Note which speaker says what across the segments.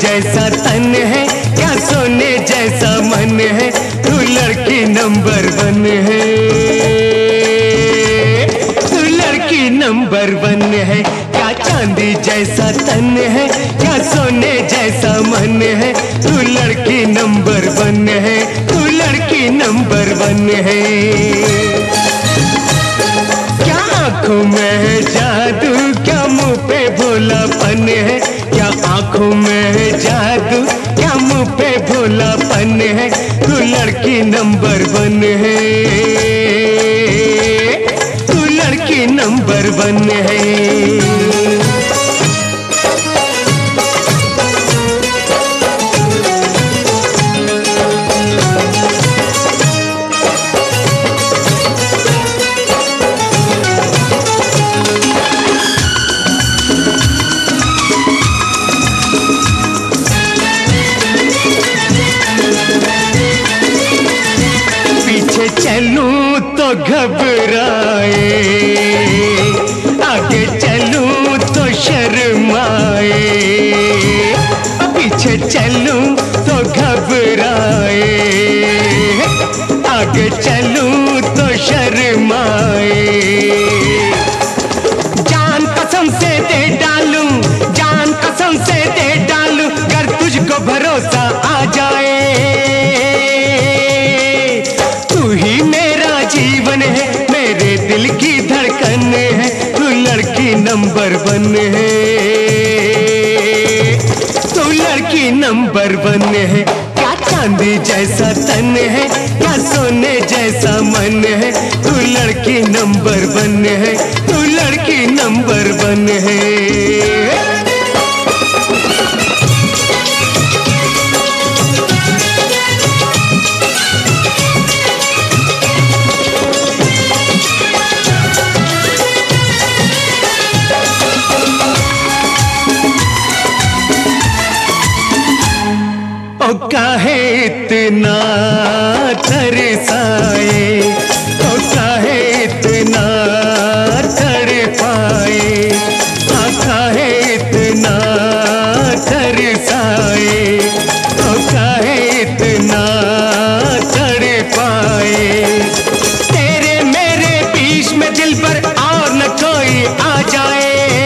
Speaker 1: जैसा तन है, क्या सोने जैसा मन है, तू लड़की नंबर 1 है, तू लड़की नंबर 1 है। क्या चांदी जैसा तन है, क्या सोने जैसा मन है, तू लड़की नंबर 1 है, तू लड़की नंबर 1 है। क्या आंखों में है जादू, क्या मुंह पे भोलापन है, क्या आंखों में है जादू, क्या मुंह पे भोलापन है, तू लड़की नंबर 1 है, तू लड़की नंबर 1 है। पीछे चलूं तो घबराए, आगे चलूं तो शर्माए, पीछे चलूं तो घबराए, आगे चलूं तो शर्माए। जान कसम से दे डालूं, जान कसम से दे डालूं, कर तुझको भरोसा आ जाए। जीवन है, मेरे दिल की धड़कन है, तू लड़की नंबर 1 है, तू लड़की नंबर 1 है। क्या चांदी जैसा तन है, क्या सोने जैसा मन है, तू लड़की नंबर 1 है, तू लड़की नंबर 1 है। ओ काहे इतना तरसाए, ओ काहे इतना तड़पाए, ओ काहे इतना तरसाए, ओ काहे इतना तड़पाए। तेरे मेरे बीच में दिल पर और न कोई आ जाए,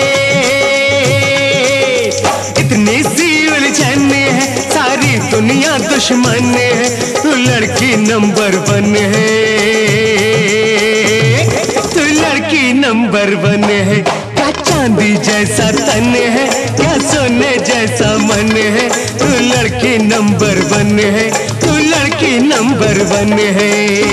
Speaker 1: इतनी सी उलझन है, सारी दुनिया दुश्मन है, तू लड़की नंबर 1 है, तू लड़की नंबर 1 है। क्या चांदी जैसा तन है, क्या सोने जैसा मन है, तू लड़की नंबर 1 है, तू लड़की नंबर 1 है।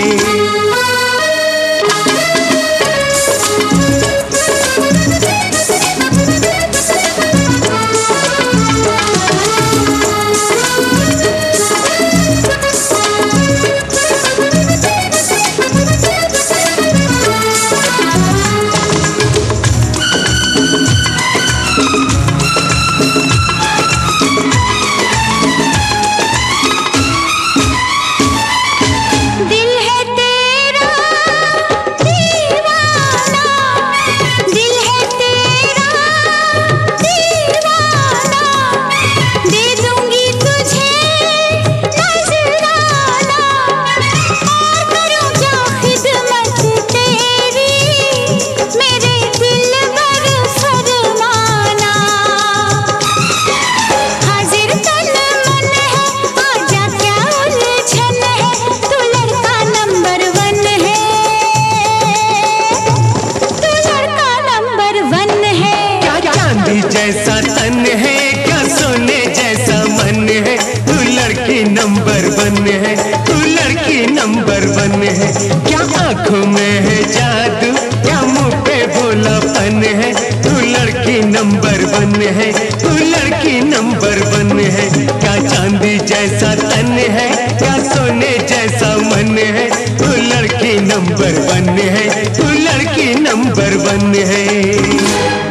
Speaker 1: जैसा तन है, क्या सोने जैसा मन है, तू लड़की नंबर 1 है, तू लड़की नंबर 1 है। क्या आंखों में है जादू, क्या मुंह पे भोलापन है, तू लड़की नंबर 1 है, तू लड़की नंबर 1 है। क्या चांदी जैसा तन है, क्या सोने जैसा मन है, तू लड़की नंबर 1 है, तू लड़की नंबर 1 है।